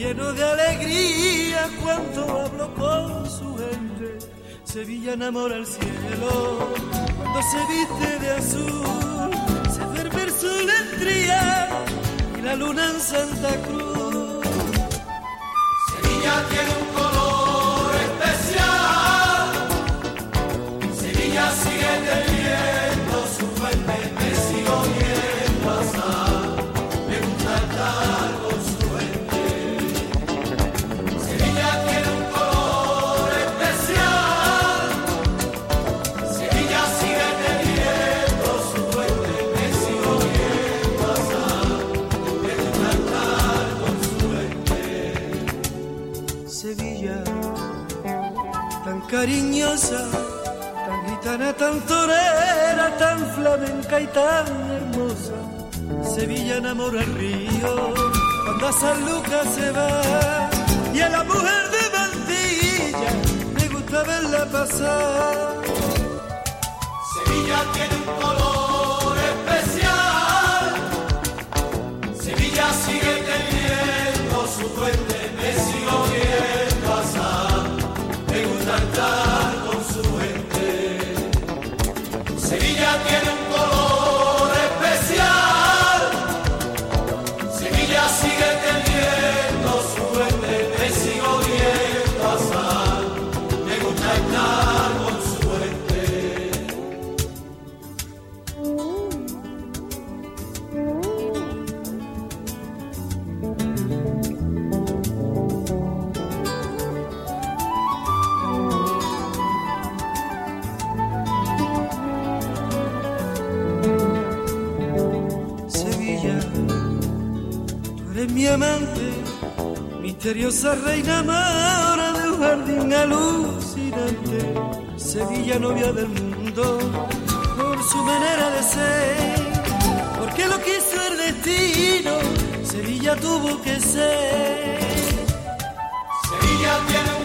lleno de alegría cuando hablo con su gente. Sevilla enamora el cielo cuando se viste de azul. Se duerme el sol en Triana y la luna en Santa Cruz. Sevilla tiene un color especial. Sevilla sigue teniendo su fuente. Me sigo viendo pasar. Me gusta estar con su gente. Sevilla tiene un color especial. Sevilla sigue teniendo su fuente. Me sigo viendo pasar. Me gusta estar con su gente. Sevilla, tan cariñosa, tan gitana, tan torera, tan flamenca y tan hermosa. Sevilla enamora el río cuando a San Lucas se va. Y a la mujer de Mantilla me gusta verla pasar. Sevilla tiene un color especial. Sevilla sigue teniendo su fuente. Me sigo viendo pasar. Me gusta estar con su gente. Sevilla tiene un color especial. Sevilla sigue teniendo su fuente. Me sigo viendo pasar. Me gusta estar con su gente. Sevilla, tú eres mi amante, misteriosa reina amora de un jardín alucinante. Sevilla, novia del mundo, por su manera de ser, porque lo quiso el destino, Sevilla tuvo que ser. Sevilla tiene